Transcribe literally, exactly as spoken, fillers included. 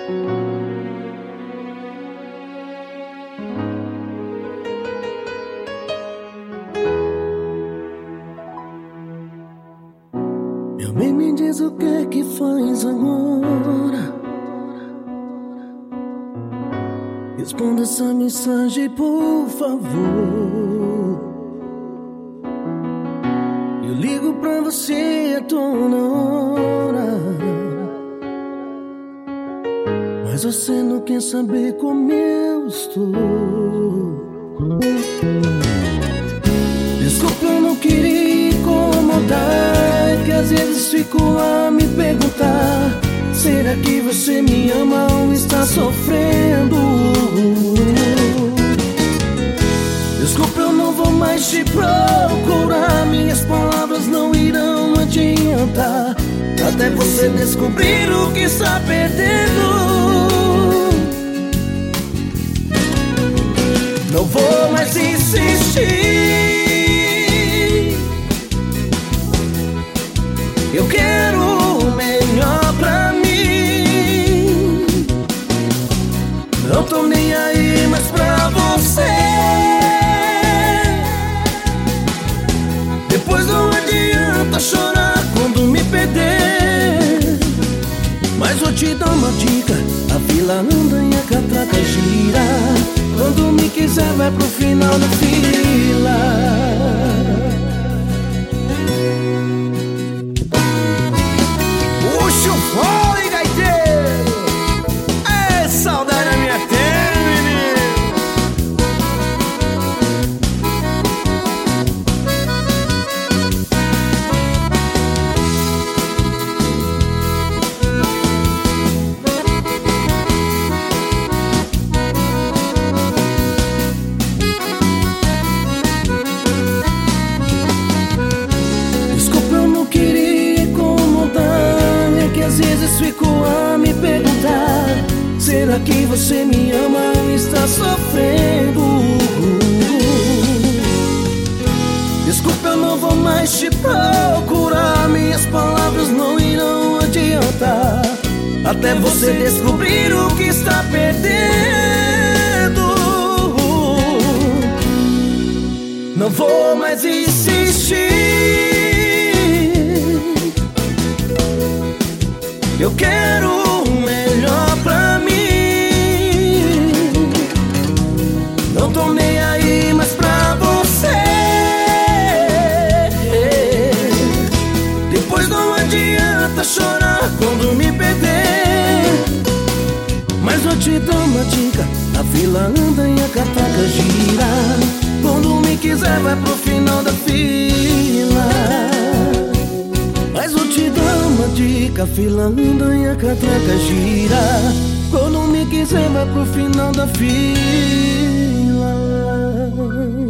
Meu bem, me diz o que é que faz agora. Responda essa mensagem, por favor. Eu ligo pra você a toda hora, mas você não quer saber como eu estou. Desculpa, eu não queria incomodar, é que às vezes fico a me perguntar: será que você me ama ou está sofrendo? Desculpa, eu não vou mais te procurar, minhas palavras não irão adiantar, até você descobrir o que está perdendo. Não vou mais insistir, eu quero o melhor pra mim. Não tô nem aí mais pra você. Depois não adianta chorar quando me perder, mas vou te dar uma dica: a fila anda e a catraca gira. Quando me quiser vai pro final da fila. Puxa o fole, gaiteiro! É saudade da minha terra, menino! Desculpa, eu não queria incomodar, é que às vezes fico a me perguntar: será que você me ama ou está sofrendo? Desculpa, eu não vou mais te procurar, minhas palavras não irão adiantar, até você descobrir o que está perdendo. Não vou mais insistir, eu quero o melhor pra mim. Não tô nem aí mais pra você. Depois não adianta chorar quando me perder, mas vou te dar uma dica: a fila anda e a catraca gira. Quando me quiser vai pro final da fila, mas vou te dar uma dica: a fila anda e a catraca gira. Quando me quiser vai pro final da fila.